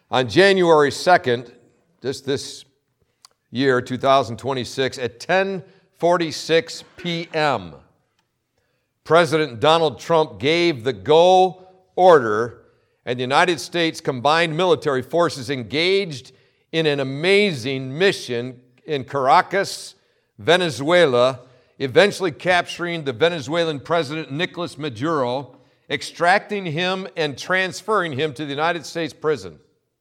On January 2nd, this year, 2026, at 10:46 p.m., President Donald Trump gave the go order, and the United States combined military forces engaged in an amazing mission in Caracas, Venezuela, eventually capturing the Venezuelan president Nicolas Maduro, extracting him and transferring him to the United States prison.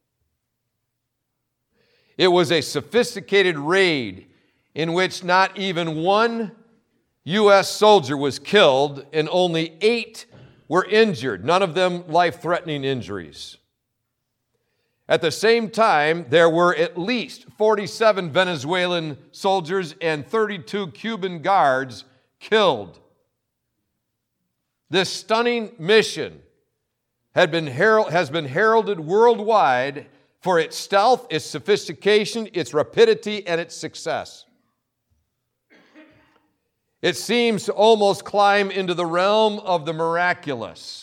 It was a sophisticated raid in which not even one U.S. soldier was killed and only 8 were injured, none of them life-threatening injuries. At the same time, there were at least 47 Venezuelan soldiers and 32 Cuban guards killed. This stunning mission has been heralded worldwide for its stealth, its sophistication, its rapidity, and its success. It seems to almost climb into the realm of the miraculous.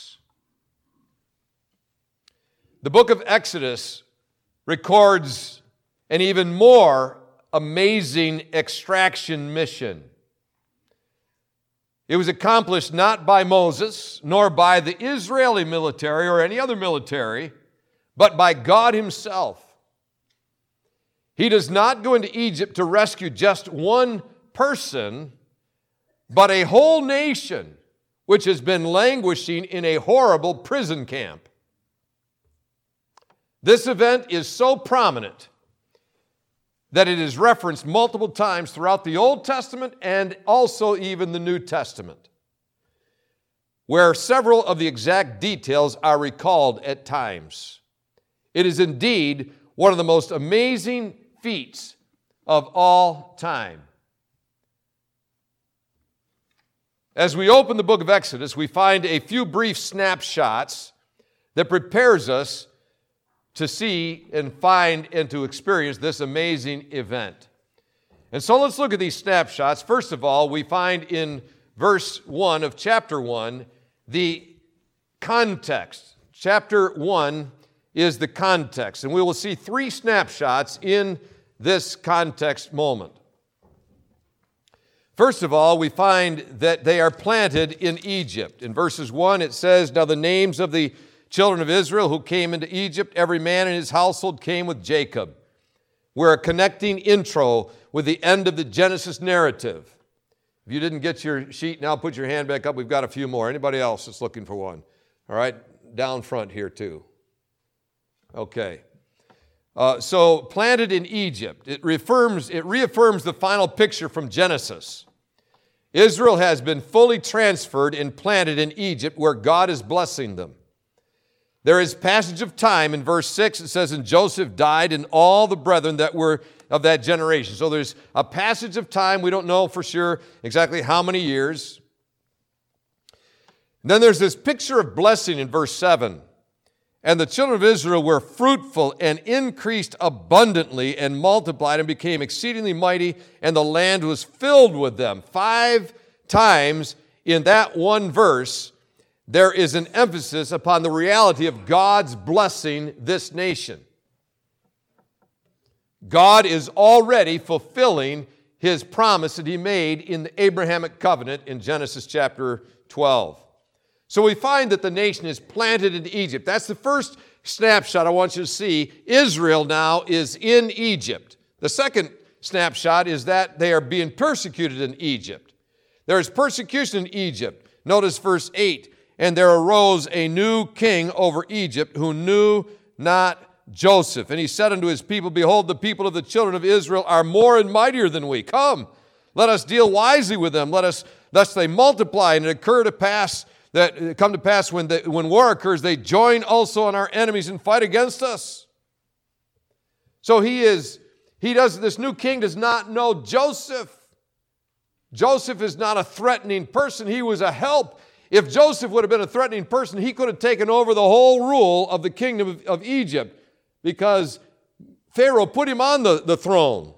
The book of Exodus records an even more amazing extraction mission. It was accomplished not by Moses, nor by the Israeli military or any other military, but by God Himself. He does not go into Egypt to rescue just one person, but a whole nation which has been languishing in a horrible prison camp. This event is so prominent that it is referenced multiple times throughout the Old Testament and also even the New Testament, where several of the exact details are recalled at times. It is indeed one of the most amazing feats of all time. As we open the book of Exodus, we find a few brief snapshots that prepares us to see and find and to experience this amazing event. And so let's look at these snapshots. First of all, we find in verse 1 of chapter 1 the context. Chapter 1 is the context, and we will see 3 snapshots in this context moment. First of all, we find that they are planted in Egypt. In verses 1, it says, "Now the names of the children of Israel who came into Egypt, every man in his household came with Jacob." We're a connecting intro with the end of the Genesis narrative. If you didn't get your sheet, now put your hand back up. We've got a few more. Anybody else that's looking for one? All right, down front here too. Okay. So planted in Egypt, it reaffirms the final picture from Genesis. Israel has been fully transferred and planted in Egypt where God is blessing them. There is passage of time in verse 6. It says, "And Joseph died and all the brethren that were of that generation." So there's a passage of time. We don't know for sure exactly how many years. And then there's this picture of blessing in verse 7. "And the children of Israel were fruitful and increased abundantly and multiplied and became exceedingly mighty, and the land was filled with them." 5 times in that one verse, there is an emphasis upon the reality of God's blessing this nation. God is already fulfilling His promise that He made in the Abrahamic covenant in Genesis chapter 12. So we find that the nation is planted in Egypt. That's the first snapshot I want you to see. Israel now is in Egypt. The second snapshot is that they are being persecuted in Egypt. There is persecution in Egypt. Notice verse 8. "And there arose a new king over Egypt who knew not Joseph. And he said unto his people, Behold, the people of the children of Israel are more and mightier than we. Come, let us deal wisely with them. Lest they multiply, and it come to pass when war occurs, they join also on our enemies and fight against us." So this new king does not know Joseph. Joseph is not a threatening person. He was a help. If Joseph would have been a threatening person, he could have taken over the whole rule of the kingdom of Egypt, because Pharaoh put him on the throne.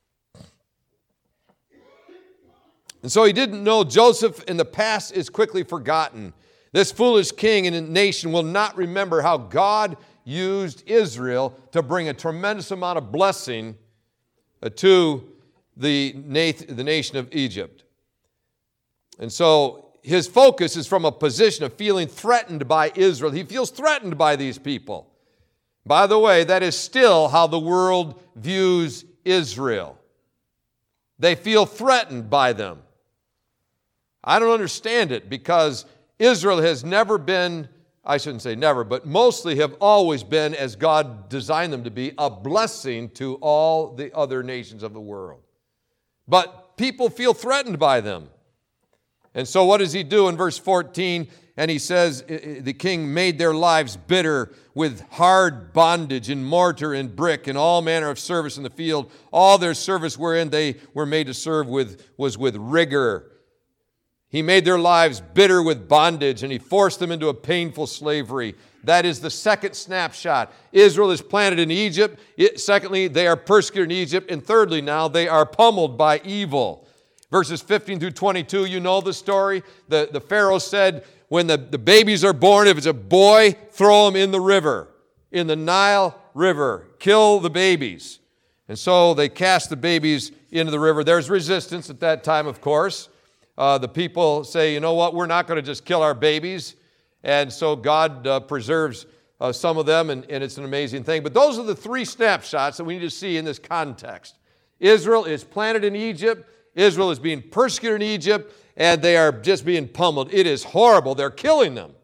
And so he didn't know Joseph, and the past is quickly forgotten. This foolish king and nation will not remember how God used Israel to bring a tremendous amount of blessing to the nation of Egypt. And so his focus is from a position of feeling threatened by Israel. He feels threatened by these people. By the way, that is still how the world views Israel. They feel threatened by them. I don't understand it, because Israel has never been, I shouldn't say never, but mostly have always been, as God designed them to be, a blessing to all the other nations of the world. But people feel threatened by them. And so what does he do in verse 14? And he says, the king made their lives bitter with hard bondage in mortar and brick and all manner of service in the field. All their service wherein they were made to serve was with rigor. He made their lives bitter with bondage, and he forced them into a painful slavery. That is the second snapshot. Israel is planted in Egypt. Secondly, they are persecuted in Egypt. And thirdly, now they are pummeled by evil. Verses 15 through 22, you know the story. The Pharaoh said, when the babies are born, if it's a boy, throw them in the river, in the Nile River. Kill the babies. And so they cast the babies into the river. There's resistance at that time, of course. The people say, you know what, we're not going to just kill our babies. And so God preserves some of them, and it's an amazing thing. But those are the three snapshots that we need to see in this context. Israel is planted in Egypt. Israel is being persecuted in Egypt, and they are just being pummeled. It is horrible. They're killing them.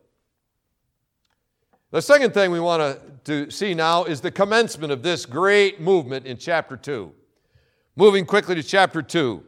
The second thing we want to see now is the commencement of this great movement in chapter 2. Moving quickly to chapter 2.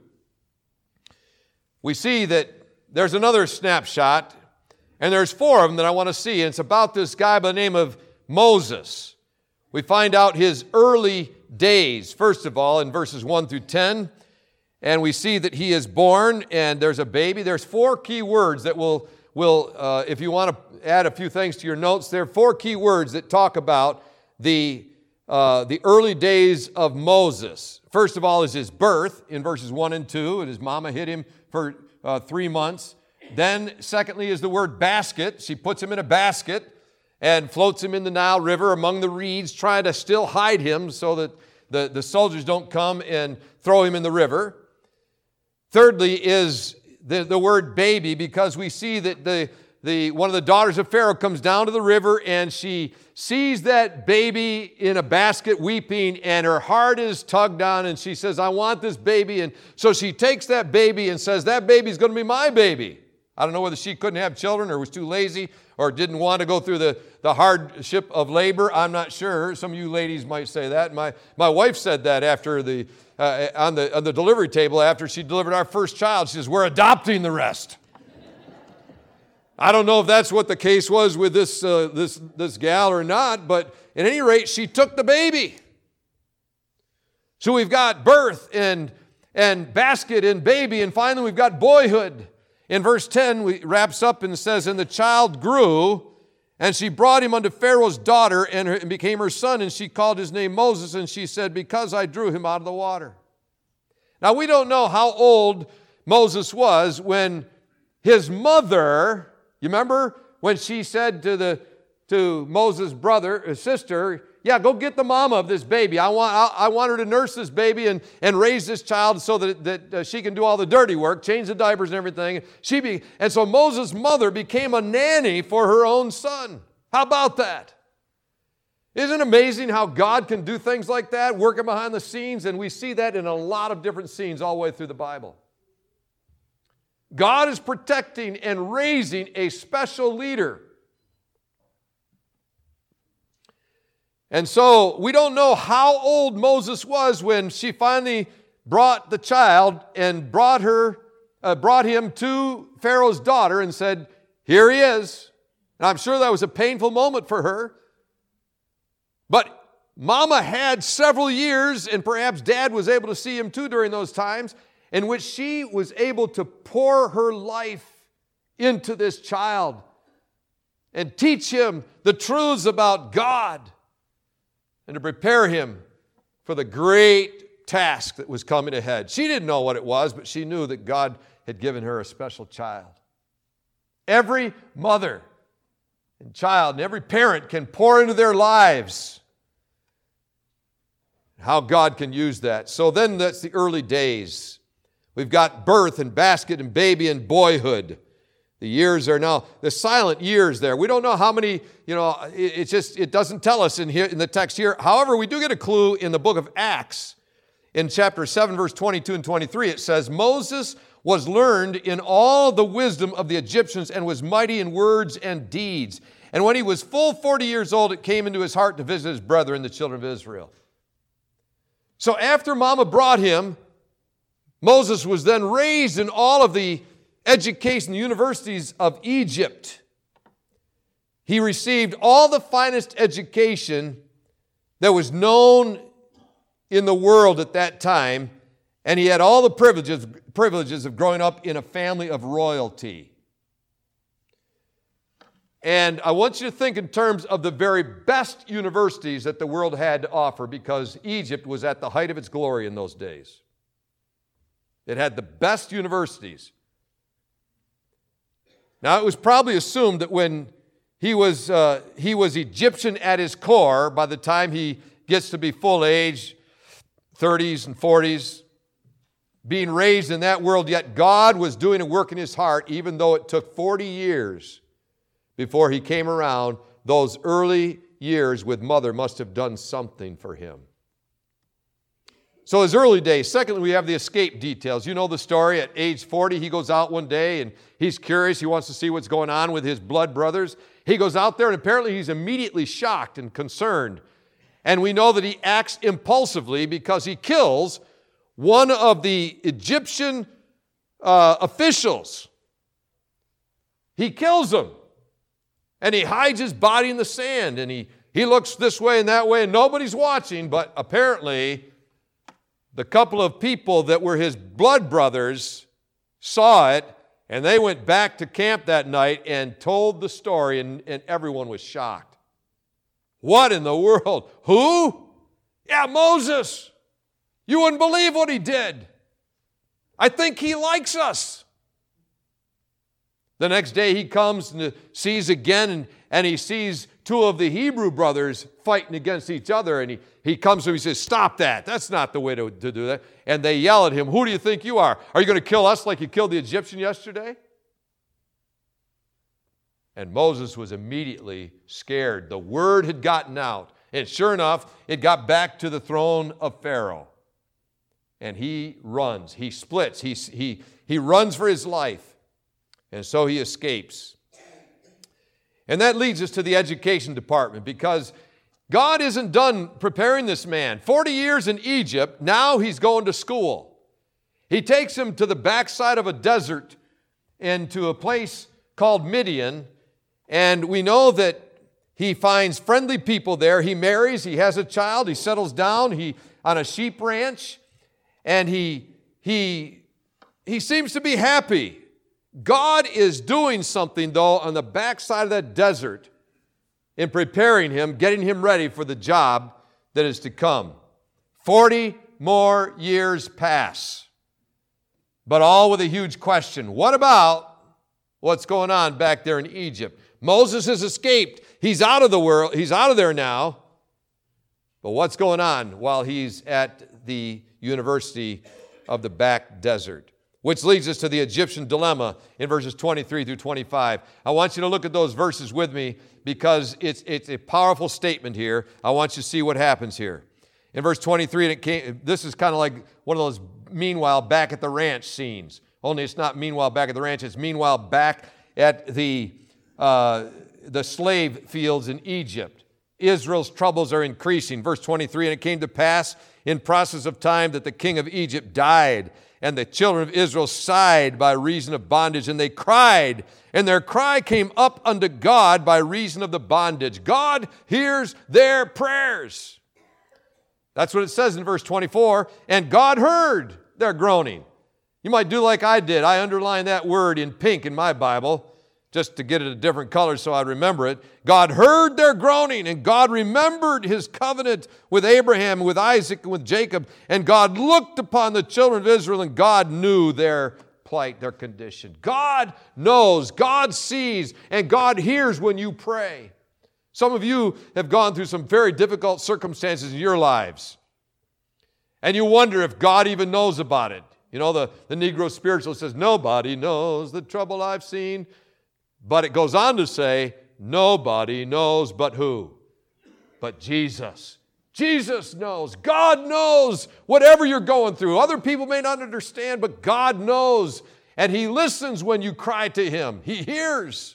We see that there's another snapshot, and there's four of them that I want to see, and it's about this guy by the name of Moses. We find out his early days, first of all, in verses 1 through 10, and we see that he is born, and there's a baby. There's four key words that will if you want to add a few things to your notes, there are four key words that talk about the early days of Moses. First of all is his birth in verses 1 and 2, and his mama hid him for 3 months. Then, secondly, is the word basket. She puts him in a basket and floats him in the Nile River among the reeds, trying to still hide him so that the soldiers don't come and throw him in the river. Thirdly is the word baby, because we see that one of the daughters of Pharaoh comes down to the river, and she sees that baby in a basket weeping, and her heart is tugged on, and she says, I want this baby. And so she takes that baby and says, that baby's going to be my baby. I don't know whether she couldn't have children or was too lazy or didn't want to go through the hardship of labor. I'm not sure. Some of you ladies might say that. My wife said that after on the delivery table after she delivered our first child. She says, we're adopting the rest. I don't know if that's what the case was with this gal or not, but at any rate, she took the baby. So we've got birth and basket and baby, and finally we've got boyhood. In verse 10, we wraps up and says, and the child grew, and she brought him unto Pharaoh's daughter, and became her son, and she called his name Moses, and she said, because I drew him out of the water. Now, we don't know how old Moses was when his mother, you remember when she said to Moses' sister, yeah, go get the mama of this baby. I want her to nurse this baby and raise this child so that she can do all the dirty work, change the diapers and everything. And so Moses' mother became a nanny for her own son. How about that? Isn't it amazing how God can do things like that, working behind the scenes? And we see that in a lot of different scenes all the way through the Bible. God is protecting and raising a special leader. And so we don't know how old Moses was when she finally brought the child and brought him to Pharaoh's daughter and said, here he is. And I'm sure that was a painful moment for her. But Mama had several years, and perhaps Dad was able to see him too during those times, in which she was able to pour her life into this child and teach him the truths about God and to prepare him for the great task that was coming ahead. She didn't know what it was, but she knew that God had given her a special child. Every mother and child, and every parent can pour into their lives. How God can use that. So then that's the early days. We've got birth and basket and baby and boyhood. The years are now the silent years there. We don't know how many, it doesn't tell us in the text here. However, we do get a clue in the book of Acts. In chapter 7, verse 22 and 23, it says, Moses was learned in all the wisdom of the Egyptians and was mighty in words and deeds. And when he was full 40 years old, it came into his heart to visit his brethren, the children of Israel. So after Mama brought him, Moses was then raised in all of the education, the universities of Egypt. He received all the finest education that was known in the world at that time, and he had all the privileges of growing up in a family of royalty. And I want you to think in terms of the very best universities that the world had to offer, because Egypt was at the height of its glory in those days. It had the best universities. Now, it was probably assumed that when he was Egyptian at his core, by the time he gets to be full age, 30s and 40s, being raised in that world, yet God was doing a work in his heart, even though it took 40 years before he came around. Those early years with mother must have done something for him. So his early days. Secondly, we have the escape details. You know the story. At age 40, he goes out one day and he's curious. He wants to see what's going on with his blood brothers. He goes out there and apparently he's immediately shocked and concerned. And we know that he acts impulsively because he kills one of the Egyptian officials. He kills him. And he hides his body in the sand. And he looks this way and that way and nobody's watching. But apparently the couple of people that were his blood brothers saw it, and they went back to camp that night and told the story, and everyone was shocked. What in the world? Who? Yeah, Moses. You wouldn't believe what he did. I think he likes us. The next day he comes and sees again, and he sees two of the Hebrew brothers fighting against each other, and he comes to him and he says, stop that. That's not the way to do that. And they yell at him, who do you think you are? Are you going to kill us like you killed the Egyptian yesterday? And Moses was immediately scared. The word had gotten out. And sure enough, it got back to the throne of Pharaoh. And he runs. He splits. He runs for his life. And so he escapes. And that leads us to the education department, because God isn't done preparing this man. 40 years in Egypt, now he's going to school. He takes him to the backside of a desert and to a place called Midian, and we know that he finds friendly people there. He marries, he has a child, he settles down on a sheep ranch, and he seems to be happy. God is doing something, though, on the backside of that desert in preparing him, getting him ready for the job that is to come. 40 more years pass, but all with a huge question. What about what's going on back there in Egypt? Moses has escaped. He's out of the world. He's out of there now. But what's going on while he's at the University of the back desert? Which leads us to the Egyptian dilemma in verses 23 through 25. I want you to look at those verses with me because it's a powerful statement here. I want you to see what happens here. In verse 23, this is kind of like one of those meanwhile back at the ranch scenes. Only it's not meanwhile back at the ranch, it's meanwhile back at the slave fields in Egypt. Israel's troubles are increasing. Verse 23, and it came to pass in process of time that the king of Egypt died, and the children of Israel sighed by reason of bondage, and they cried, and their cry came up unto God by reason of the bondage. God hears their prayers. That's what it says in verse 24, and God heard their groaning. You might do like I did. I underlined that word in pink in my Bible, just to get it a different color so I'd remember it. God heard their groaning, and God remembered his covenant with Abraham, and with Isaac, and with Jacob. And God looked upon the children of Israel, and God knew their plight, their condition. God knows, God sees, and God hears when you pray. Some of you have gone through some very difficult circumstances in your lives, and you wonder if God even knows about it. You know, the Negro spiritual says, nobody knows the trouble I've seen. But it goes on to say, nobody knows but who? But Jesus. Jesus knows. God knows whatever you're going through. Other people may not understand, but God knows. And He listens when you cry to Him. He hears.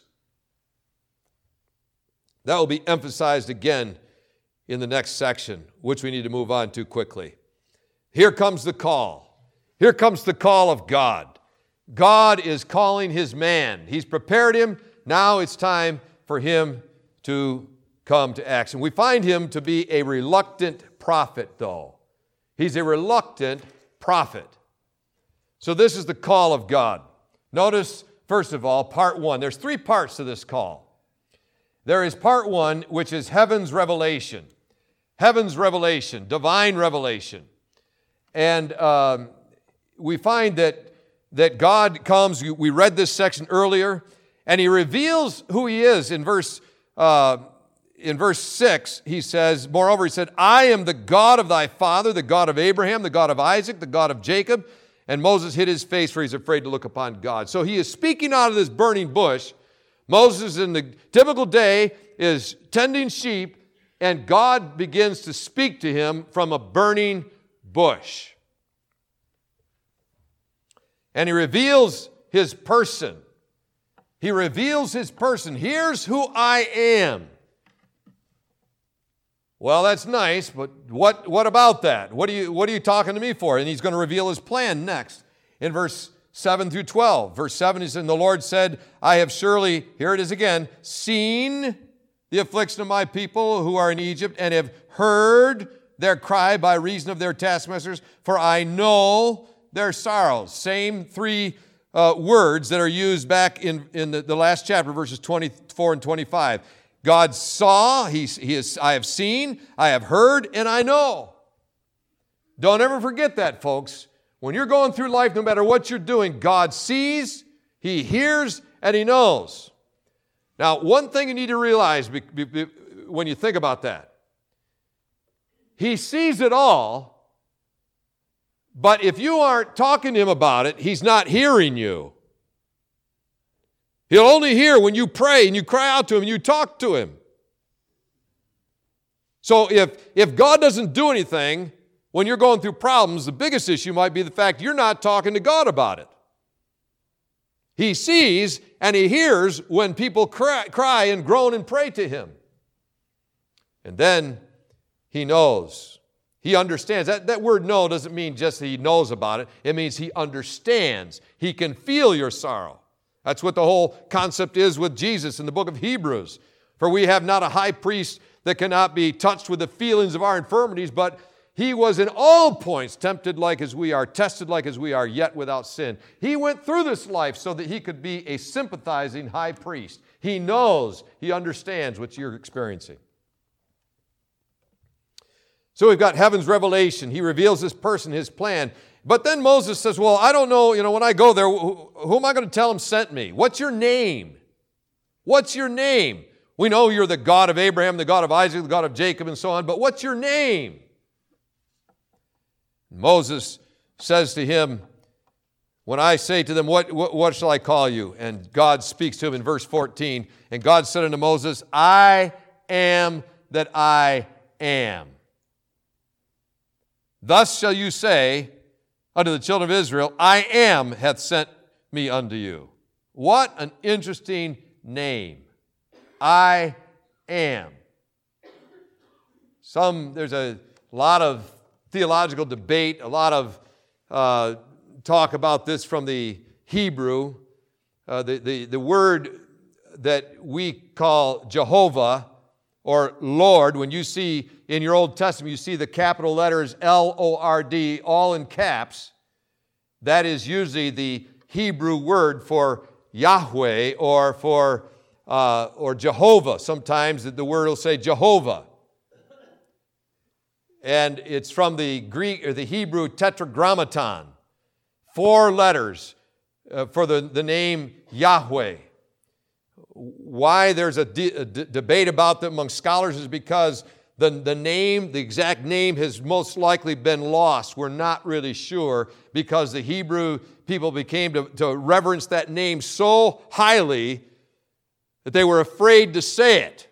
That will be emphasized again in the next section, which we need to move on to quickly. Here comes the call. Here comes the call of God. God is calling His man. He's prepared him. Now it's time for him to come to action. We find him to be a reluctant prophet, though. He's a reluctant prophet. So this is the call of God. Notice, first of all, part one. There's 3 parts to this call. There is part 1, which is heaven's revelation. Heaven's revelation, divine revelation. And we find that God comes, we read this section earlier, and He reveals who He is. In verse 6, He says, moreover, He said, I am the God of thy father, the God of Abraham, the God of Isaac, the God of Jacob. And Moses hid his face, for he's afraid to look upon God. So he is speaking out of this burning bush. Moses, in the typical day, is tending sheep, and God begins to speak to him from a burning bush. And He reveals His person. He reveals His person. Here's who I am. Well, that's nice, but what about that? What are you talking to me for? And He's going to reveal His plan next. In verse 7 through 12. Verse 7 is, and the Lord said, I have surely, here it is again, seen the affliction of my people who are in Egypt, and have heard their cry by reason of their taskmasters, for I know their sorrows. Same 3 words that are used back in the last chapter, verses 24 and 25. God saw, I have seen, I have heard, and I know. Don't ever forget that, folks. When you're going through life, no matter what you're doing, God sees, He hears, and He knows. Now, one thing you need to realize when you think about that, He sees it all. But if you aren't talking to Him about it, He's not hearing you. He'll only hear when you pray and you cry out to Him and you talk to Him. So if God doesn't do anything when you're going through problems, the biggest issue might be the fact you're not talking to God about it. He sees and He hears when people cry and groan and pray to Him. And then He knows. He understands. That word know doesn't mean just that He knows about it. It means He understands. He can feel your sorrow. That's what the whole concept is with Jesus in the book of Hebrews. For we have not a high priest that cannot be touched with the feelings of our infirmities, but He was in all points tempted like as we are, tested like as we are, yet without sin. He went through this life so that He could be a sympathizing high priest. He knows, He understands what you're experiencing. So we've got heaven's revelation. He reveals His person, His plan. But then Moses says, well, I don't know, when I go there, who am I going to tell Him sent me? What's your name? What's your name? We know you're the God of Abraham, the God of Isaac, the God of Jacob, and so on, but what's your name? Moses says to him, when I say to them, what shall I call you? And God speaks to him in verse 14, and God said unto Moses, I am that I am. Thus shall you say unto the children of Israel, I am hath sent me unto you. What an interesting name. I am. There's a lot of theological debate, a lot of talk about this from the Hebrew. The word that we call Jehovah or Lord, when you see in your Old Testament, you see the capital letters L-O-R-D, all in caps. That is usually the Hebrew word for Yahweh or Jehovah. Sometimes the word will say Jehovah. And it's from the Greek or the Hebrew tetragrammaton. 4 letters for the name Yahweh. Why there's a debate about that among scholars is because the exact name has most likely been lost. We're not really sure because the Hebrew people became to reverence that name so highly that they were afraid to say it.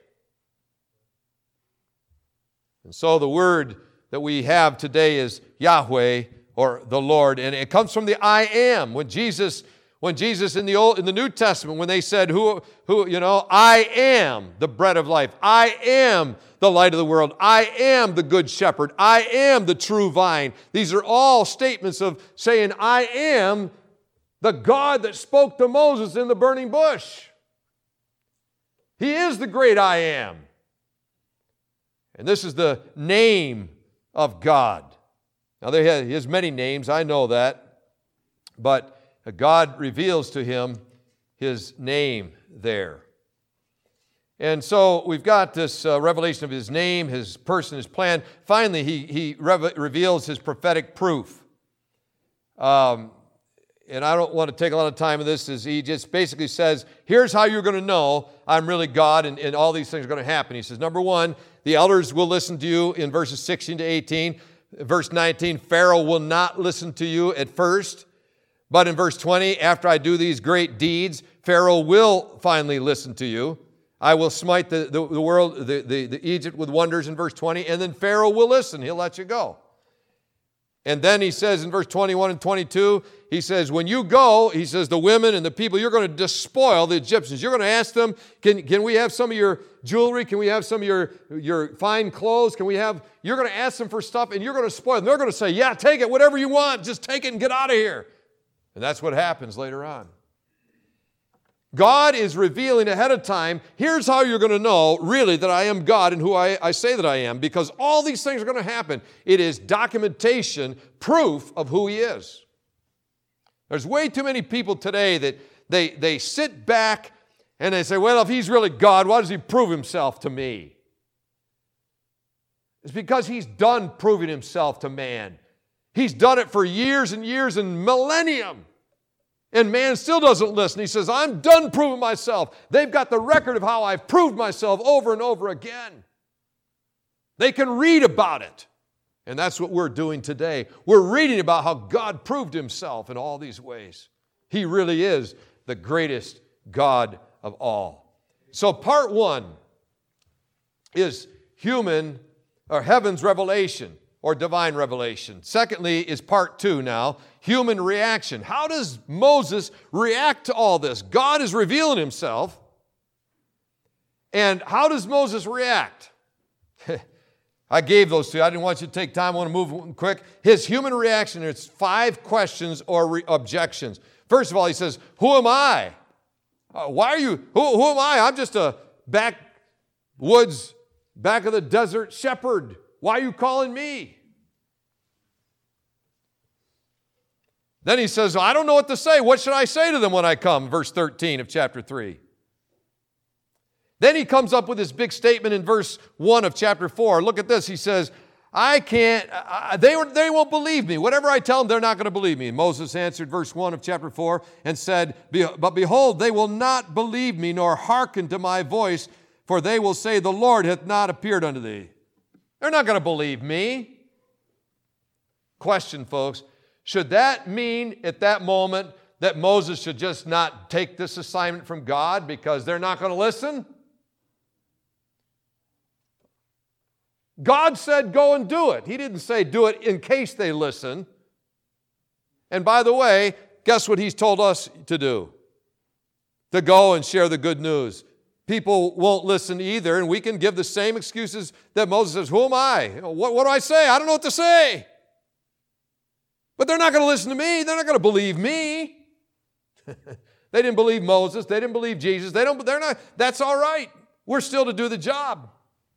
And so the word that we have today is Yahweh, or the Lord, and it comes from the I am. When Jesus in the New Testament, when they said, I am the bread of life, I am the light of the world, I am the good shepherd, I am the true vine. These are all statements of saying, I am the God that spoke to Moses in the burning bush. He is the great I am. And this is the name of God. Now, he has many names, I know that, but God reveals to him his name there. And so we've got this revelation of his name, his person, his plan. Finally, he reveals his prophetic proof. And I don't want to take a lot of time on this, as he just basically says, here's how you're going to know I'm really God and all these things are going to happen. He says, number one, the elders will listen to you in verses 16 to 18. Verse 19, Pharaoh will not listen to you at first. But in verse 20, after I do these great deeds, Pharaoh will finally listen to you. I will smite the world, the Egypt with wonders in verse 20, and then Pharaoh will listen. He'll let you go. And then he says in verse 21 and 22, he says, when you go, he says, the women and the people, you're going to despoil the Egyptians. You're going to ask them, can we have some of your jewelry? Can we have some of your fine clothes? You're going to ask them for stuff, and you're going to spoil them. They're going to say, yeah, take it, whatever you want. Just take it and get out of here. And that's what happens later on. God is revealing ahead of time, here's how you're going to know really that I am God and who I say that I am, because all these things are going to happen. It is documentation, proof of who He is. There's way too many people today that they sit back and they say, well, if He's really God, why does He prove Himself to me? It's because He's done proving Himself to man. He's done it for years and years and millennium. And man still doesn't listen. He says, I'm done proving myself. They've got the record of how I've proved myself over and over again. They can read about it. And that's what we're doing today. We're reading about how God proved Himself in all these ways. He really is the greatest God of all. So part one is heaven's revelation, or divine revelation. Secondly is part two now, human reaction. How does Moses react to all this? God is revealing Himself. And how does Moses react? I gave those to you. I didn't want you to take time. I want to move quick. His human reaction, it's 5 questions or objections. First of all, he says, who am I? Why are you, who am I? I'm just a backwoods, back of the desert shepherd. Why are you calling me? Then he says, I don't know what to say. What should I say to them when I come? Verse 13 of chapter 3. Then he comes up with this big statement in verse 1 of chapter 4. Look at this. He says, they won't believe me. Whatever I tell them, they're not going to believe me. Moses answered verse 1 of chapter 4 and said, but behold, they will not believe me, nor hearken to my voice, for they will say, the Lord hath not appeared unto thee. They're not going to believe me. Question, folks. Should that mean at that moment that Moses should just not take this assignment from God because they're not going to listen? God said, go and do it. He didn't say do it in case they listen. And by the way, guess what He's told us to do? To go and share the good news. People won't listen either, and we can give the same excuses that Moses says, who am I? What do I say? I don't know what to say. But they're not going to listen to me. They're not going to believe me. They didn't believe Moses. They didn't believe Jesus. They're not. That's all right. We're still to do the job.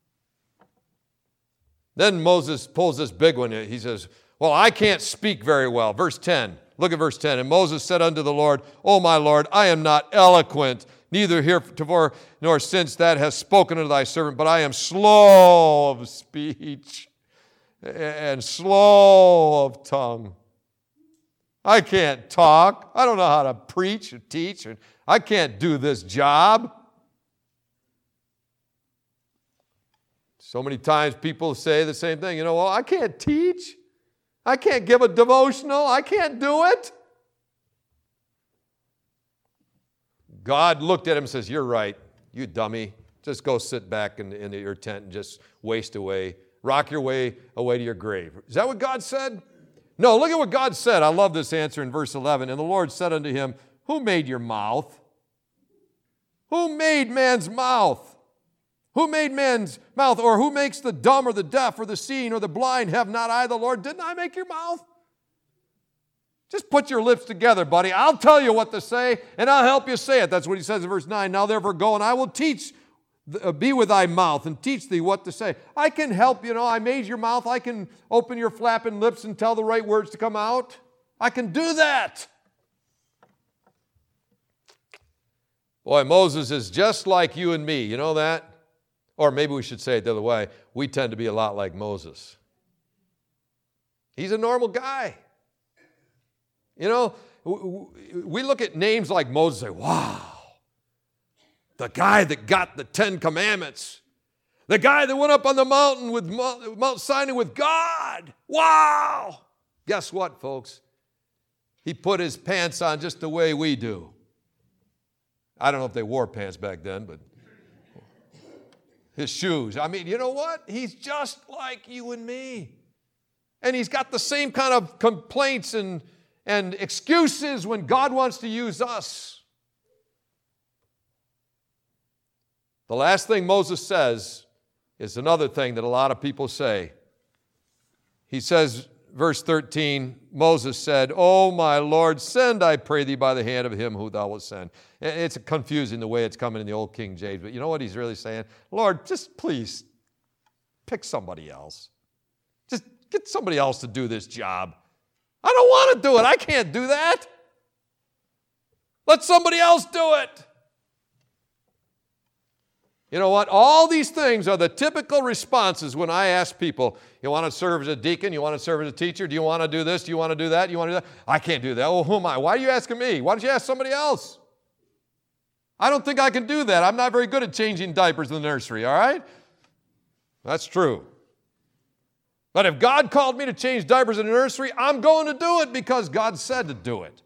Then Moses pulls this big one. He says, well, I can't speak very well. Verse 10. Look at verse 10. And Moses said unto the Lord, O my Lord, I am not eloquent, neither heretofore nor since that hast spoken unto thy servant, but I am slow of speech and slow of tongue. I can't talk. I don't know how to preach or teach. I can't do this job. So many times people say the same thing. Well, I can't teach. I can't give a devotional. I can't do it. God looked at him and says, you're right, you dummy. Just go sit back in your tent and just waste away. Rock your way away to your grave. Is that what God said? No, look at what God said. I love this answer in verse 11. And the Lord said unto him, who made your mouth? Who made man's mouth? Who made man's mouth? Or who makes the dumb or the deaf or the seeing or the blind? Have not I, the Lord? Didn't I make your mouth? Just put your lips together, buddy. I'll tell you what to say, and I'll help you say it. That's what he says in verse 9. Now therefore go, and I will be with thy mouth, and teach thee what to say. I can help, I made your mouth. I can open your flapping lips and tell the right words to come out. I can do that. Boy, Moses is just like you and me. You know that? Or maybe we should say it the other way. We tend to be a lot like Moses. He's a normal guy. We look at names like Moses and say, wow, the guy that got the 10 Commandments, the guy that went up on the mountain with Mount Sinai with God. Wow. Guess what, folks? He put his pants on just the way we do. I don't know if they wore pants back then, but his shoes. I mean, you know what? He's just like you and me. And he's got the same kind of complaints and excuses when God wants to use us. The last thing Moses says is another thing that a lot of people say. He says, verse 13, Moses said, O my Lord, send, I pray thee, by the hand of him who thou wilt send. It's confusing the way it's coming in the old King James, but you know what he's really saying? Lord, just please pick somebody else. Just get somebody else to do this job. I don't want to do it. I can't do that. Let somebody else do it. You know what? All these things are the typical responses when I ask people, you want to serve as a deacon? You want to serve as a teacher? Do you want to do this? Do you want to do that? Do you want to do that? I can't do that. Well, who am I? Why are you asking me? Why don't you ask somebody else? I don't think I can do that. I'm not very good at changing diapers in the nursery, all right? That's true. But if God called me to change diapers in the nursery, I'm going to do it because God said to do it.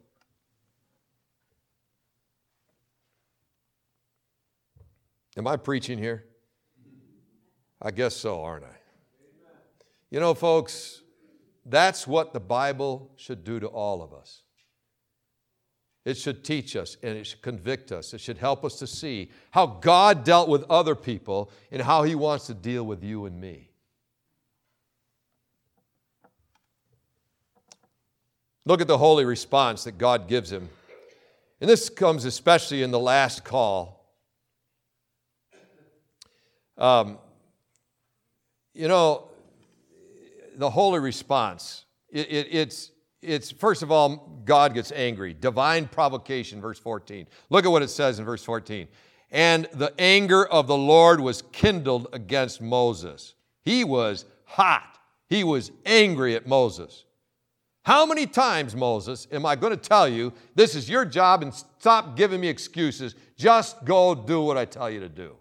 Am I preaching here? I guess so, aren't I? You know, folks, that's what the Bible should do to all of us. It should teach us and it should convict us. It should help us to see how God dealt with other people and how He wants to deal with you and me. Look at the holy response that God gives him. And this comes especially in the last call. The holy response, it's first of all, God gets angry. Divine provocation, verse 14. Look at what it says in verse 14. And the anger of the Lord was kindled against Moses. He was hot. He was angry at Moses. How many times, Moses, am I going to tell you, this is your job and stop giving me excuses. Just go do what I tell you to do.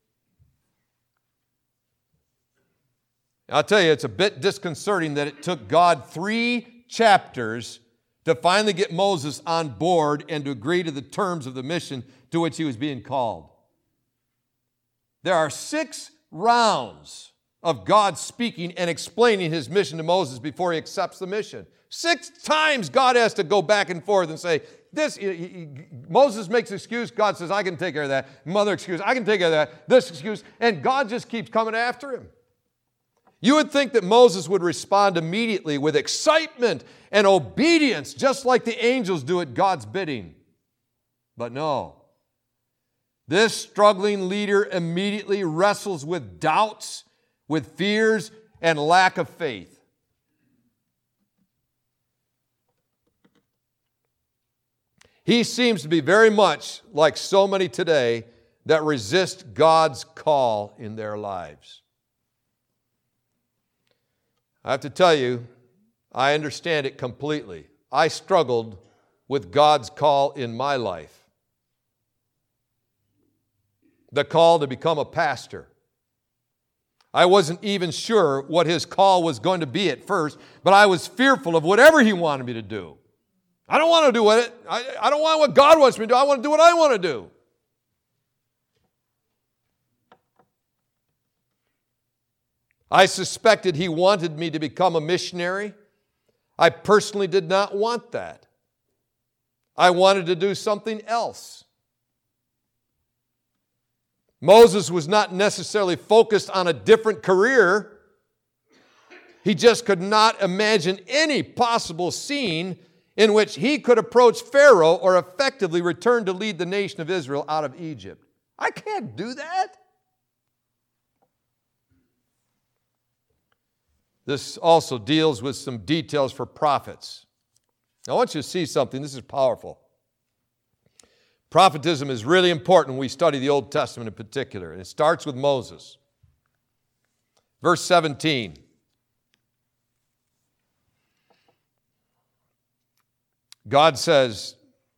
I'll tell you, it's a bit disconcerting that it took God 3 chapters to finally get Moses on board and to agree to the terms of the mission to which he was being called. There are 6 rounds of God speaking and explaining his mission to Moses before he accepts the mission. 6 times God has to go back and forth and say, Moses makes an excuse, God says, I can take care of that. Mother excuse, I can take care of that. This excuse, and God just keeps coming after him. You would think that Moses would respond immediately with excitement and obedience, just like the angels do at God's bidding. But no. This struggling leader immediately wrestles with doubts, with fears, and lack of faith. He seems to be very much like so many today that resist God's call in their lives. I have to tell you, I understand it completely. I struggled with God's call in my life. The call to become a pastor. I wasn't even sure what his call was going to be at first, but I was fearful of whatever he wanted me to do. I don't want to do it. I don't want what God wants me to do. I want to do what I want to do. I suspected he wanted me to become a missionary. I personally did not want that. I wanted to do something else. Moses was not necessarily focused on a different career. He just could not imagine any possible scene in which he could approach Pharaoh or effectively return to lead the nation of Israel out of Egypt. I can't do that. This also deals with some details for prophets. I want you to see something. This is powerful. Prophetism is really important when we study the Old Testament in particular, and it starts with Moses. Verse 17. God says,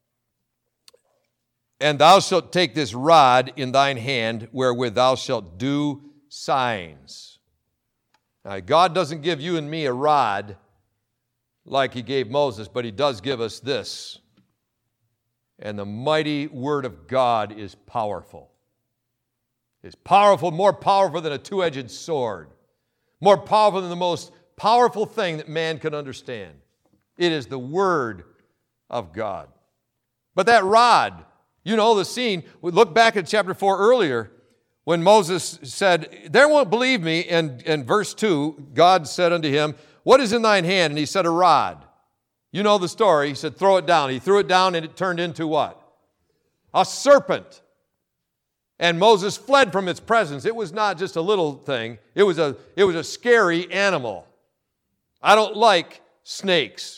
"And thou shalt take this rod in thine hand, wherewith thou shalt do signs." Now, God doesn't give you and me a rod like He gave Moses, but He does give us this. And the mighty Word of God is powerful. It's powerful, more powerful than a two-edged sword. More powerful than the most powerful thing that man can understand. It is the Word of God. But that rod, you know the scene. We look back at chapter 4 earlier when Moses said, "They won't believe me." And in verse 2, God said unto him, "What is in thine hand?" And he said, "A rod." You know the story. He said, "Throw it down." He threw it down and it turned into what? A serpent. And Moses fled from its presence. It was not just a little thing. It was a scary animal. I don't like snakes.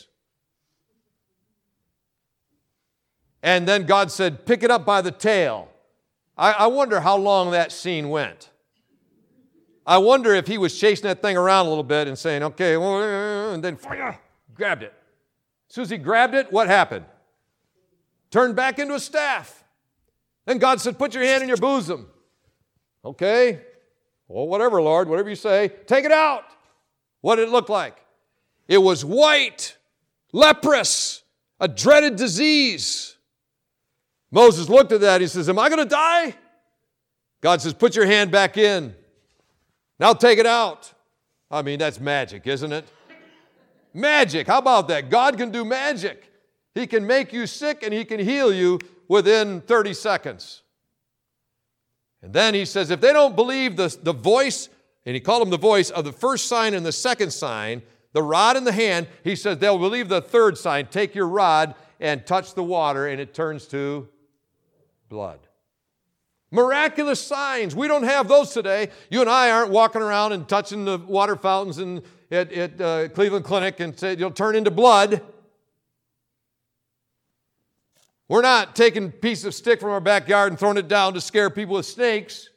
And then God said, "Pick it up by the tail." I wonder how long that scene went. I wonder if he was chasing that thing around a little bit and saying, "Okay," and then grabbed it. As soon as he grabbed it, what happened? Turned back into a staff. Then God said, "Put your hand in your bosom." Okay. Well, whatever, Lord, whatever you say. Take it out. What did it look like? It was white, leprous, a dreaded disease. Moses looked at that. He says, "Am I going to die?" God says, "Put your hand back in. Now take it out." I mean, that's magic, isn't it? Magic. How about that? God can do magic. He can make you sick and He can heal you within 30 seconds. And then He says, if they don't believe the voice, and He called them the voice of the first sign and the second sign, the rod in the hand, He says they'll believe the third sign. Take your rod and touch the water and it turns to blood. Miraculous signs. We don't have those today. You and I aren't walking around and touching the water fountains at Cleveland Clinic and say you'll turn into blood. We're not taking a piece of stick from our backyard and throwing it down to scare people with snakes.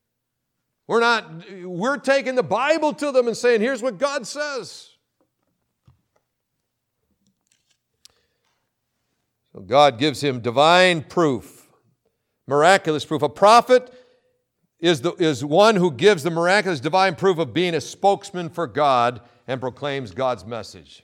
We're taking the Bible to them and saying, here's what God says. So God gives him divine proof, miraculous proof. A prophet is one who gives the miraculous divine proof of being a spokesman for God and proclaims God's message.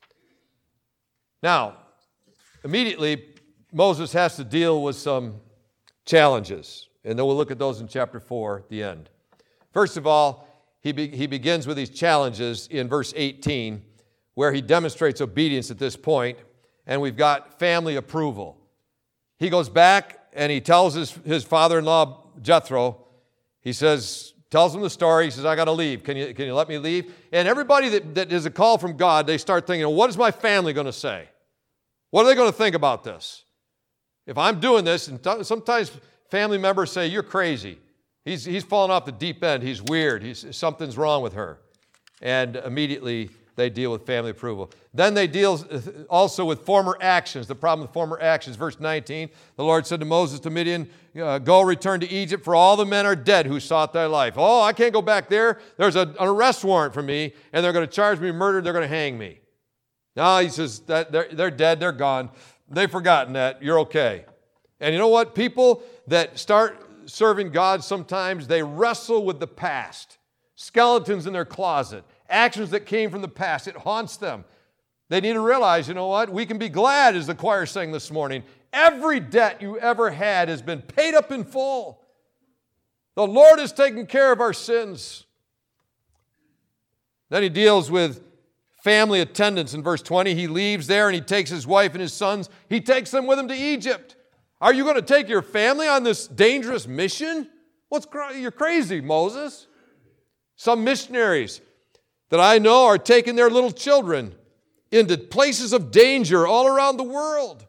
Now, immediately, Moses has to deal with some challenges, and then we'll look at those in chapter 4 at the end. First of all, he begins with these challenges in verse 18, where he demonstrates obedience at this point, and we've got family approval. He goes back and he tells his father-in-law, Jethro, he tells him the story. He says, "I got to leave. Can you let me leave?" And everybody that is a call from God, they start thinking, what is my family going to say? What are they going to think about this? If I'm doing this, and sometimes family members say, "You're crazy. He's fallen off the deep end. He's weird. Something's wrong with her." And immediately they deal with family approval. Then they deal also with former actions, the problem with former actions. Verse 19, the Lord said to Moses to Midian, "Go, return to Egypt, for all the men are dead who sought thy life." Oh, I can't go back there. There's an arrest warrant for me, and they're going to charge me murder. They're going to hang me. No, he says that they're dead, they're gone. They've forgotten that. You're okay. And you know what? People that start serving God sometimes, they wrestle with the past. Skeletons in their closet. Actions that came from the past. It haunts them. They need to realize, you know what? We can be glad, as the choir sang this morning. Every debt you ever had has been paid up in full. The Lord has taken care of our sins. Then he deals with family attendance in verse 20. He leaves there and he takes his wife and his sons. He takes them with him to Egypt. Are you going to take your family on this dangerous mission? You're crazy, Moses. Some missionaries that I know are taking their little children into places of danger all around the world.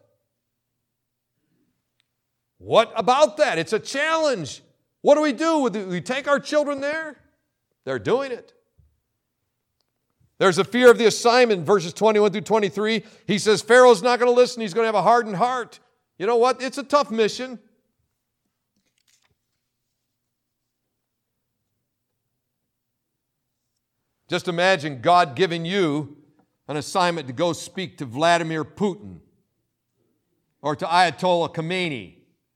What about that? It's a challenge. What do we do? Do we take our children there? They're doing it. There's a fear of the assignment, verses 21 through 23. He says Pharaoh's not going to listen. He's going to have a hardened heart. You know what? It's a tough mission. Just imagine God giving you an assignment to go speak to Vladimir Putin or to Ayatollah Khomeini.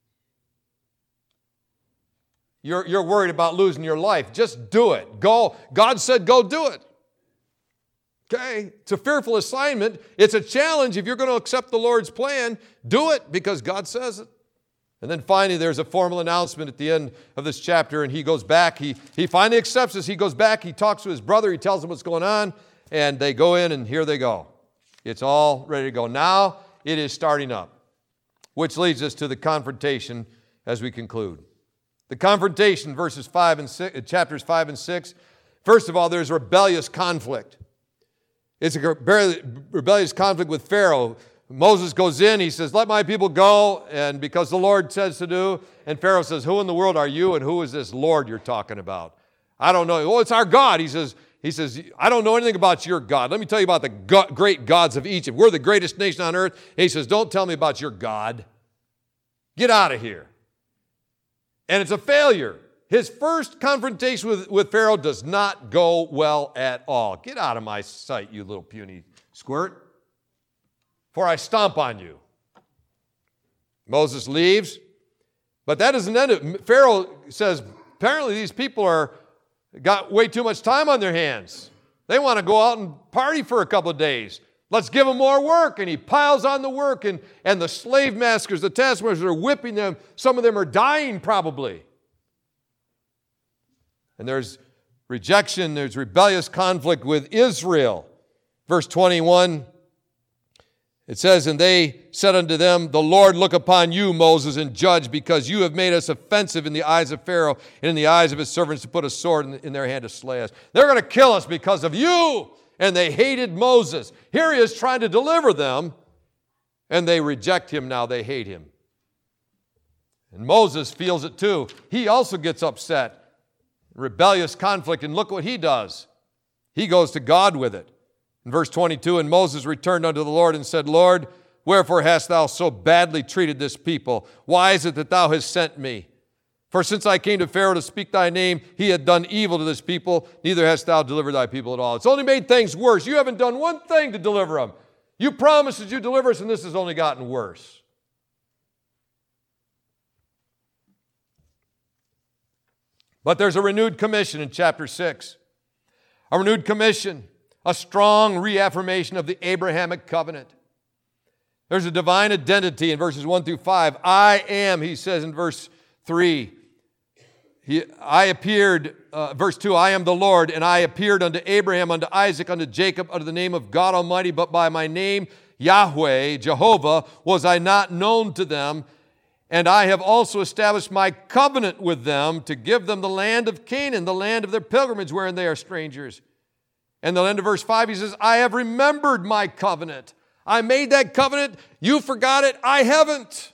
You're worried about losing your life. Just do it. Go. God said go do it. Okay? It's a fearful assignment. It's a challenge. If you're going to accept the Lord's plan, do it because God says it. And then finally, there's a formal announcement at the end of this chapter, and he goes back. He finally accepts this. He goes back. He talks to his brother. He tells him what's going on, and they go in, and here they go. It's all ready to go. Now it is starting up, which leads us to the confrontation as we conclude. The confrontation, chapters 5 and 6. First of all, there's rebellious conflict. It's a rebellious conflict with Pharaoh. Moses goes in, he says, let my people go, and because the Lord says to do, and Pharaoh says, who in the world are you, and who is this Lord you're talking about? I don't know. Well, it's our God. He says, I don't know anything about your God. Let me tell you about the great gods of Egypt. We're the greatest nation on earth. And he says, don't tell me about your God. Get out of here. And it's a failure. His first confrontation with Pharaoh does not go well at all. Get out of my sight, you little puny squirt, for I stomp on you. Moses leaves, but that doesn't end it. Pharaoh says, apparently these people got way too much time on their hands. They want to go out and party for a couple of days. Let's give them more work. And he piles on the work, and the slave masters, the taskmasters are whipping them. Some of them are dying probably. And there's rejection, there's rebellious conflict with Israel. Verse 21, it says, and they said unto them, the Lord look upon you, Moses, and judge, because you have made us offensive in the eyes of Pharaoh and in the eyes of his servants to put a sword in their hand to slay us. They're going to kill us because of you. And they hated Moses. Here he is trying to deliver them, and they reject him now. They hate him. And Moses feels it too. He also gets upset. Rebellious conflict, and look what he does. He goes to God with it. In verse 22, and Moses returned unto the Lord and said, Lord, wherefore hast thou so badly treated this people? Why is it that thou hast sent me? For since I came to Pharaoh to speak thy name, he had done evil to this people, neither hast thou delivered thy people at all. It's only made things worse. You haven't done one thing to deliver them. You promised that you deliver us, and this has only gotten worse. But there's a renewed commission in chapter 6. A renewed commission, a strong reaffirmation of the Abrahamic covenant. There's a divine identity in verses 1 through 5. I am, he says in verse 3. I appeared, verse 2, I am the Lord, and I appeared unto Abraham, unto Isaac, unto Jacob, under the name of God Almighty, but by my name, Yahweh, Jehovah, was I not known to them. And I have also established my covenant with them to give them the land of Canaan, the land of their pilgrimage wherein they are strangers. And the end of verse 5, he says, I have remembered my covenant. I made that covenant. You forgot it. I haven't.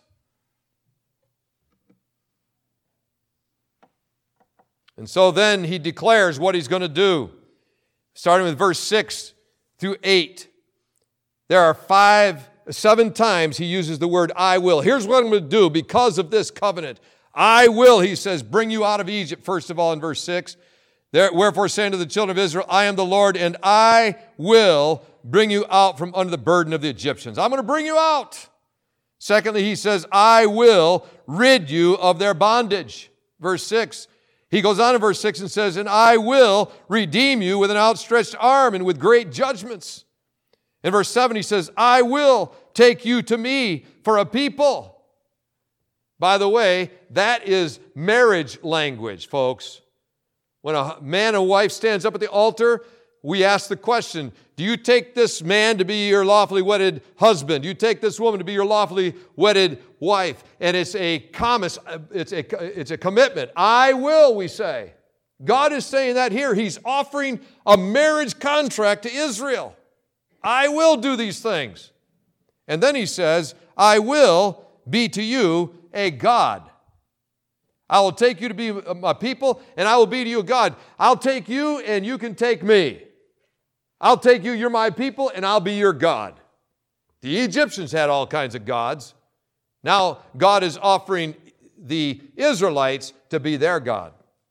And so then he declares what he's going to do. Starting with verse 6 through 8. There are 7 times he uses the word I will. Here's what I'm going to do because of this covenant. I will, he says, bring you out of Egypt, first of all, in verse 6. Wherefore saying to the children of Israel, I am the Lord, and I will bring you out from under the burden of the Egyptians. I'm going to bring you out. Secondly, he says, I will rid you of their bondage. Verse 6. He goes on in verse 6 and says, and I will redeem you with an outstretched arm and with great judgments. In verse 7, he says, I will take you to me for a people. By the way, that is marriage language, folks. When a man and wife stands up at the altar, we ask the question, do you take this man to be your lawfully wedded husband? Do you take this woman to be your lawfully wedded wife? And it's a commitment. I will, we say. God is saying that here. He's offering a marriage contract to Israel. I will do these things. And then he says, I will be to you a God. I will take you to be my people, and I will be to you a God. I'll take you, and you can take me. I'll take you, you're my people, and I'll be your God. The Egyptians had all kinds of gods. Now God is offering the Israelites to be their God.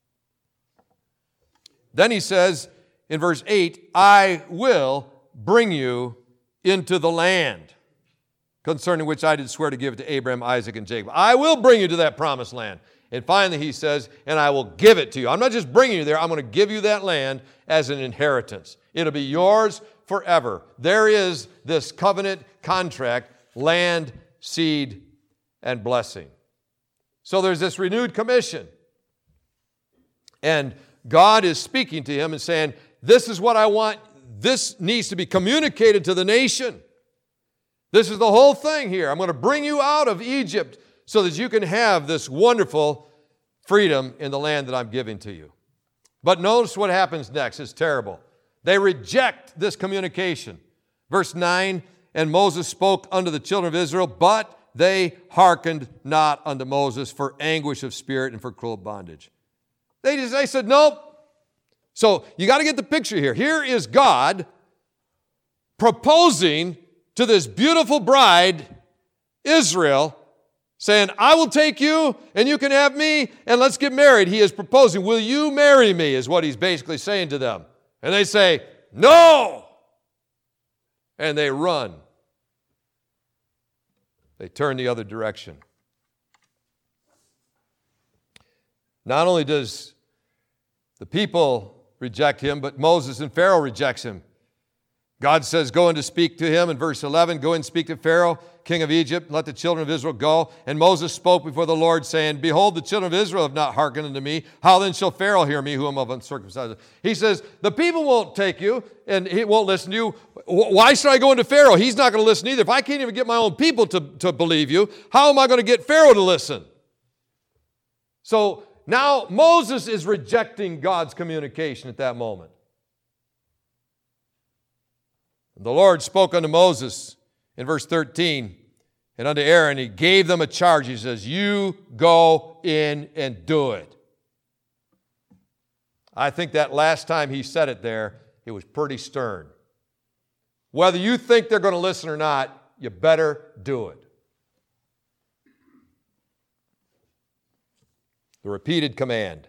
Then he says in verse 8, I will bring you into the land concerning which I did swear to give it to Abraham, Isaac, and Jacob. I will bring you to that promised land. And finally he says, and I will give it to you. I'm not just bringing you there, I'm going to give you that land as an inheritance. It'll be yours forever. There is this covenant contract, land, seed, and blessing. So there's this renewed commission. And God is speaking to him and saying, this is what I want. This needs to be communicated to the nation. This is the whole thing here. I'm going to bring you out of Egypt so that you can have this wonderful freedom in the land that I'm giving to you. But notice what happens next. It's terrible. They reject this communication. Verse 9, and Moses spoke unto the children of Israel, but they hearkened not unto Moses for anguish of spirit and for cruel bondage. They said, nope. So you got to get the picture here. Here is God proposing to this beautiful bride, Israel, saying, I will take you and you can have me and let's get married. He is proposing, will you marry me, is what he's basically saying to them. And they say, no! And they run. They turn the other direction. Not only does the people reject him, but Moses and Pharaoh rejects him. God says, go in to speak to him. In verse 11, go in and speak to Pharaoh, king of Egypt, and let the children of Israel go. And Moses spoke before the Lord, saying, behold, the children of Israel have not hearkened unto me. How then shall Pharaoh hear me, who am of uncircumcised? He says, the people won't take you, and he won't listen to you. Why should I go into Pharaoh? He's not going to listen either. If I can't even get my own people to believe you, how am I going to get Pharaoh to listen? So now Moses is rejecting God's communication at that moment. The Lord spoke unto Moses in verse 13, and unto Aaron, he gave them a charge. He says, you go in and do it. I think that last time he said it there, it was pretty stern. Whether you think they're going to listen or not, you better do it. The repeated command.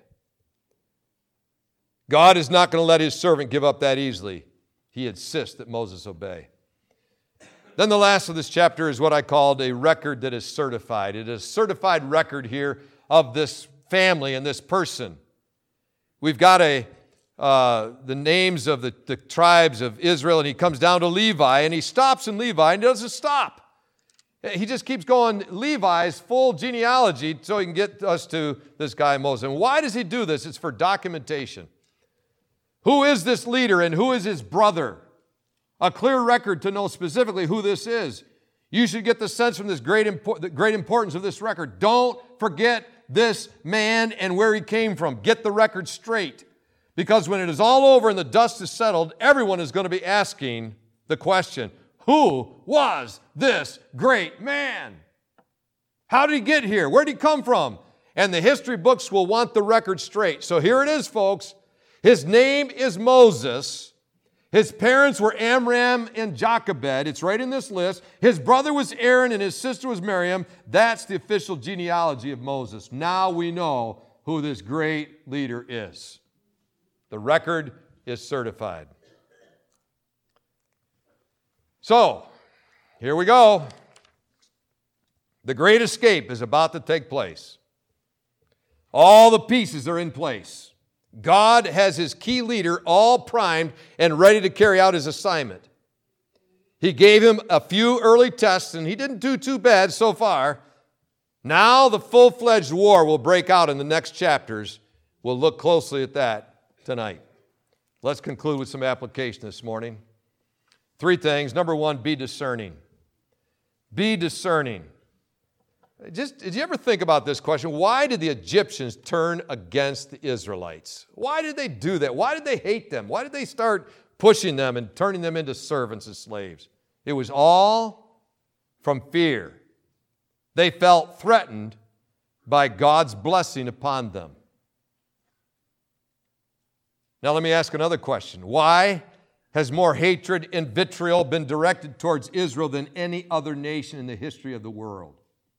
God is not going to let his servant give up that easily. He insists that Moses obey. Then the last of this chapter is what I called a record that is certified. It is a certified record here of this family and this person. We've got the names of the tribes of Israel, and he comes down to Levi, and he stops in Levi, and he doesn't stop. He just keeps going Levi's full genealogy so he can get us to this guy Moses. And why does he do this? It's for documentation. Who is this leader and who is his brother? A clear record to know specifically who this is. You should get the sense from this the great importance of this record. Don't forget this man and where he came from. Get the record straight. Because when it is all over and the dust is settled, everyone is going to be asking the question, who was this great man? How did he get here? Where did he come from? And the history books will want the record straight. So here it is, folks. His name is Moses. His parents were Amram and Jochebed. It's right in this list. His brother was Aaron and his sister was Miriam. That's the official genealogy of Moses. Now we know who this great leader is. The record is certified. So, here we go. The great escape is about to take place. All the pieces are in place. God has his key leader all primed and ready to carry out his assignment. He gave him a few early tests, and he didn't do too bad so far. Now the full-fledged war will break out in the next chapters. We'll look closely at that tonight. Let's conclude with some application this morning. 3 things. Number 1, be discerning. Be discerning. Did you ever think about this question? Why did the Egyptians turn against the Israelites? Why did they do that? Why did they hate them? Why did they start pushing them and turning them into servants and slaves? It was all from fear. They felt threatened by God's blessing upon them. Now let me ask another question. Why has more hatred and vitriol been directed towards Israel than any other nation in the history of the world?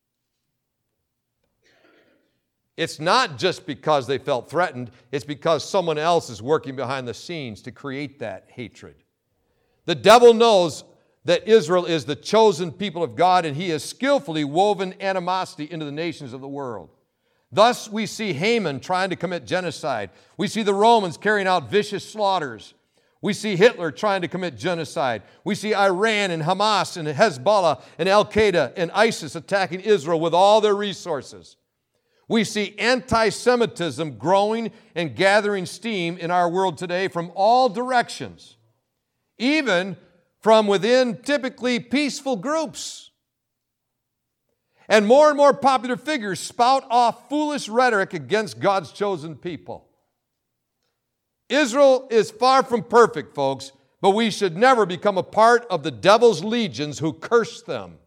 It's not just because they felt threatened, it's because someone else is working behind the scenes to create that hatred. The devil knows that Israel is the chosen people of God, and he has skillfully woven animosity into the nations of the world. Thus, we see Haman trying to commit genocide. We see the Romans carrying out vicious slaughters. We see Hitler trying to commit genocide. We see Iran and Hamas and Hezbollah and Al-Qaeda and ISIS attacking Israel with all their resources. We see anti-Semitism growing and gathering steam in our world today from all directions, even from within typically peaceful groups. And more popular figures spout off foolish rhetoric against God's chosen people. Israel is far from perfect, folks, but we should never become a part of the devil's legions who curse them.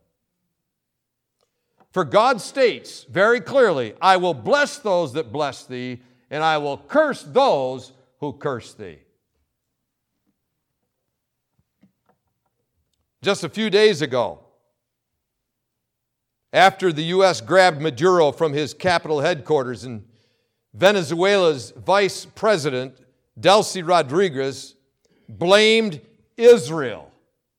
For God states very clearly, I will bless those that bless thee, and I will curse those who curse thee. Just a few days ago, after the U.S. grabbed Maduro from his capital headquarters, and Venezuela's vice president, Delcy Rodriguez, blamed Israel.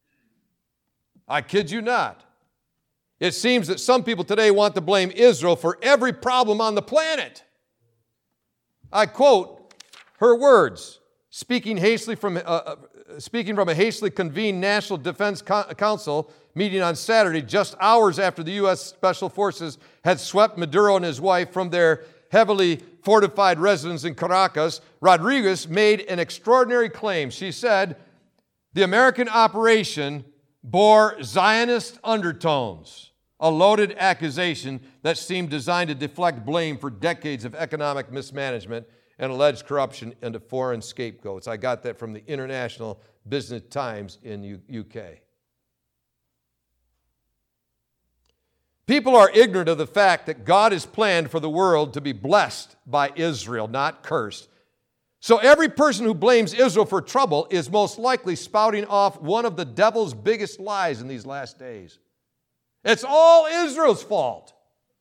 I kid you not. It seems that some people today want to blame Israel for every problem on the planet. I quote her words, speaking from a hastily convened National Defense Council meeting on Saturday, just hours after the U.S. Special Forces had swept Maduro and his wife from their heavily fortified residence in Caracas. Rodriguez made an extraordinary claim. She said, the American operation bore Zionist undertones. A loaded accusation that seemed designed to deflect blame for decades of economic mismanagement and alleged corruption into foreign scapegoats. I got that from the International Business Times in UK. People are ignorant of the fact that God has planned for the world to be blessed by Israel, not cursed. So every person who blames Israel for trouble is most likely spouting off one of the devil's biggest lies in these last days. It's all Israel's fault.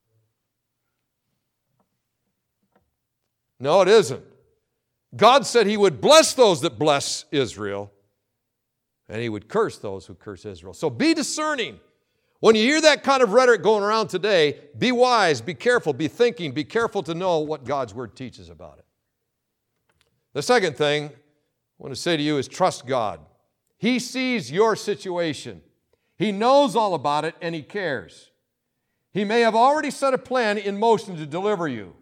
No, it isn't. God said he would bless those that bless Israel, and he would curse those who curse Israel. So be discerning. When you hear that kind of rhetoric going around today, be wise, be careful, be thinking, be careful to know what God's word teaches about it. The second thing I want to say to you is trust God. He sees your situation. He knows all about it, and he cares. He may have already set a plan in motion to deliver you.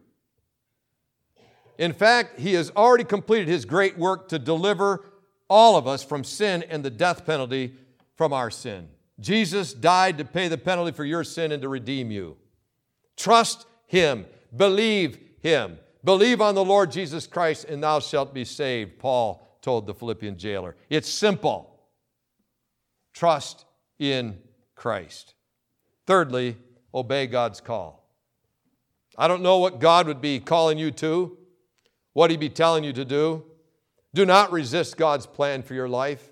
In fact, he has already completed his great work to deliver all of us from sin and the death penalty from our sin. Jesus died to pay the penalty for your sin and to redeem you. Trust him. Believe him. Believe on the Lord Jesus Christ, and thou shalt be saved, Paul told the Philippian jailer. It's simple. Trust in Christ. Thirdly, obey God's call. I don't know what God would be calling you to, what he'd be telling you to do. Do not resist God's plan for your life.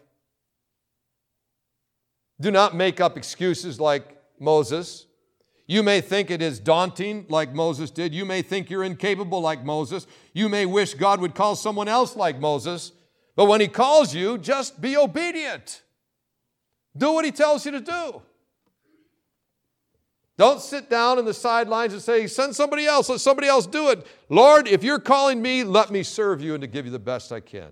Do not make up excuses like Moses. You may think it is daunting like Moses did. You may think you're incapable like Moses. You may wish God would call someone else like Moses. But when he calls you, just be obedient. Do what he tells you to do. Don't sit down in the sidelines and say, send somebody else, let somebody else do it. Lord, if you're calling me, let me serve you and to give you the best I can.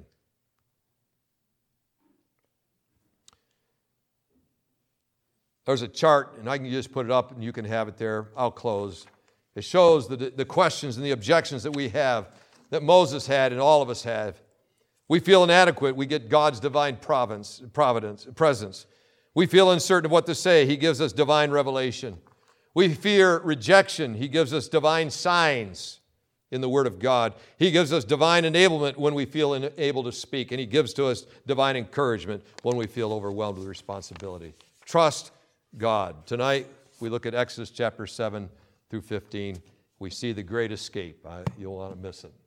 There's a chart, and I can just put it up and you can have it there. I'll close. It shows the questions and the objections that we have, that Moses had and all of us have. We feel inadequate. We get God's divine presence. We feel uncertain of what to say. He gives us divine revelation. We fear rejection. He gives us divine signs in the Word of God. He gives us divine enablement when we feel unable to speak, and He gives to us divine encouragement when we feel overwhelmed with responsibility. Trust God. Tonight, we look at Exodus chapter 7 through 15. We see the great escape. You'll want to miss it.